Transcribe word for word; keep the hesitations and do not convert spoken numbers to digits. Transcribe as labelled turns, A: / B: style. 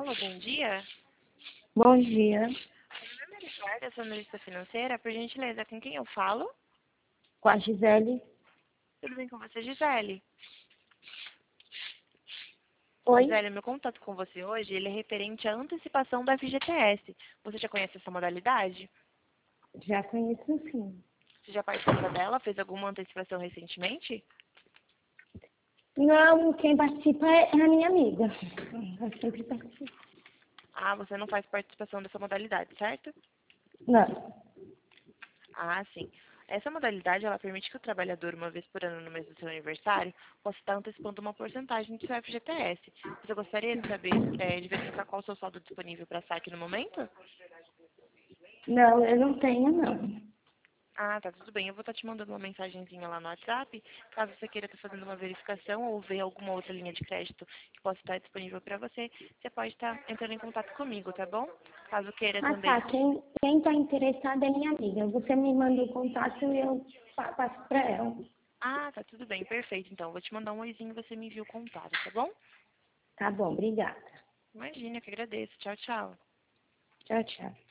A: Alô, bom dia.
B: Bom dia.
A: Meu nome é Ricardo, eu sou analista financeira. Por gentileza, com quem eu falo?
B: Com a Gisele.
A: Tudo bem com você, Gisele?
B: Oi?
A: Gisele, meu contato com você hoje ele é referente à antecipação da F G T S. Você já conhece essa modalidade?
B: Já conheço sim.
A: Você já participa dela? Fez alguma antecipação recentemente?
B: Não, quem participa é a minha amiga. Eu sempre participo.
A: Ah, você não faz participação dessa modalidade, certo?
B: Não.
A: Ah, sim. Essa modalidade, ela permite que o trabalhador, uma vez por ano no mês do seu aniversário, possa estar antecipando uma porcentagem do seu F G T S. Você gostaria de saber, é, de verificar qual o seu saldo disponível para saque no momento?
B: Não, eu não tenho, não.
A: Ah, tá, tudo bem. Eu vou estar te mandando uma mensagenzinha lá no WhatsApp, caso você queira estar fazendo uma verificação ou ver alguma outra linha de crédito que possa estar disponível para você, você pode estar entrando em contato comigo, tá bom? Caso queira
B: Ah,
A: também.
B: tá. Quem, quem tá interessado é minha amiga. Você me manda o contato e eu pa- passo pra ela.
A: Ah, tá, tudo bem, perfeito. Então, eu vou te mandar um oizinho e você me envia o contato, tá bom?
B: Tá bom, obrigada.
A: Imagina, eu que agradeço. Tchau, tchau.
B: Tchau, tchau.